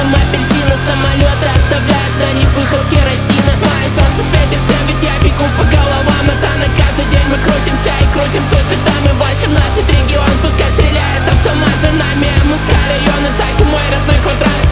цветом апельсина. Самолеты оставляют на них выход керосина. Мое солнце светит всем, ведь я бегу по головам. Это на каждый день мы крутимся и крутим тут и там. И 18 регион, пускай стреляет автомат за нами. Мы с района, так и мой родной квадрат.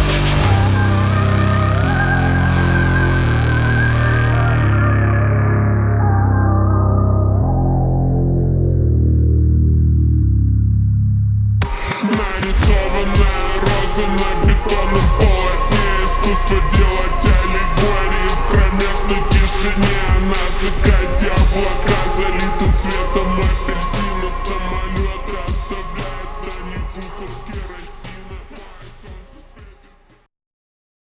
Нарисованная роза на бетонном полотне. Искусство делать аллегории в кромешной тишине. Она сыграет